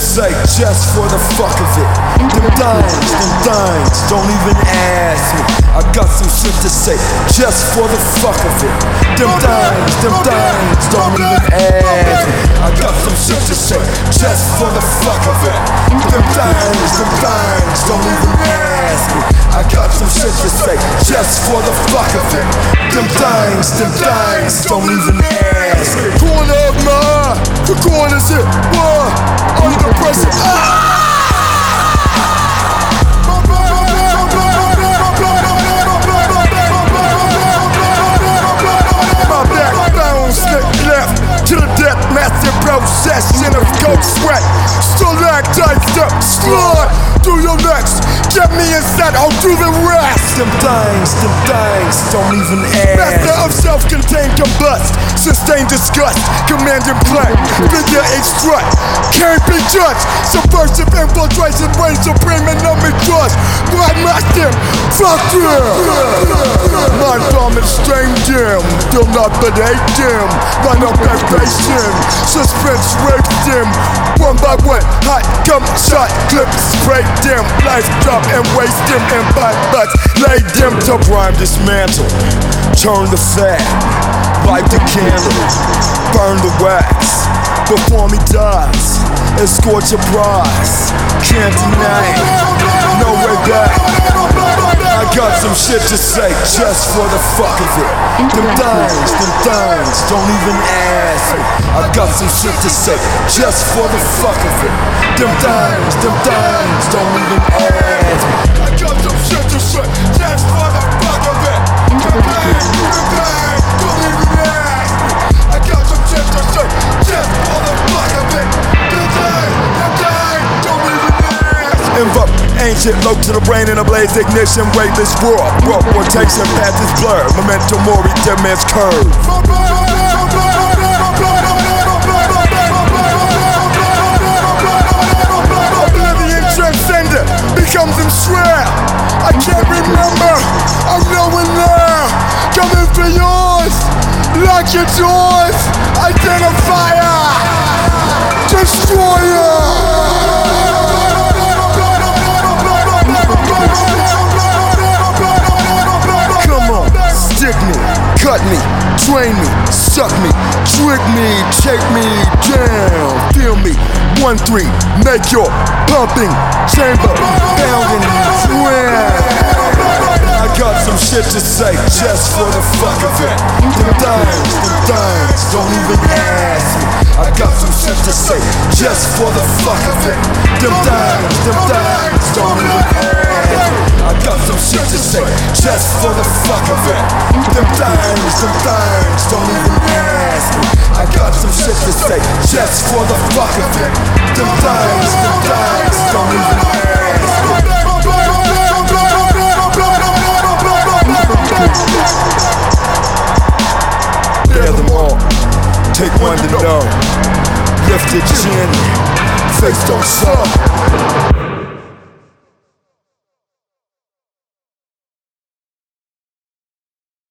say just for the fuck of it. Them things, don't even ask me. I got some shit to say just for the fuck of it. Them things, don't even ask me. I got some shit to say just for the fuck of it. Them things, don't even ask me. I got some shit to say just for the fuck of it. Them things, don't even ask me. Corner of my eye, the corner's it. Why? Under pressure. To the death, massive procession of coke sweat. Stalactites up, slide through your legs. Get me inside, I'll do the rest. Them things, don't even ask. Master of self-contained combust, sustained disgust, commanding play, figure eight strut. Can't be judged, subversive infiltration, reign supreme and unmistrust. Blood master, fuck them. Mind bombing, strain dim, still not but hate them. Line up and face him, suspense rape them. One by one, hot come shot, clip, spray them. Life drop and waste them, and by butts lay them to prime dismantle. Turn the fat, light the candle, burn the wax. Before me dies, escort your prize. Can't deny it, no way back. I got some shit to say just for the fuck of it. Them things, don't even ask me. I got some shit to say just for the fuck of it. Them things, don't even ask me. I got some shit to say just for the fuck of it. Them things, don't even ask me. I got some shit to say just for the fuck of it. Them things, don't even ask me. Invoke ancient, low to the brain in a blaze, ignition, weightless world. Rope rotation, path is blurred. Memento mori, dead man's curve. Oblivion transcendent becomes enshrouded. I can't remember, I'm nowhere now. Coming for yours, lock your doors. Identifier, destroyer. Stick me, cut me, train me, suck me, trick me, take me down. Feel me, 1-3, make your pumping chamber pounding drown. I got some shit to say just for the fuck of it. Them things, don't even ask me. I got some shit to say just for the fuck of it. Them things, don't even ask me. I got some shit to say just for the fuck of it. Them things, don't even ask me. I got some shit to say just for the fuck of it. Them things, don't even ask me. Bear them all, take one to know. Lift your chin, face don't suck.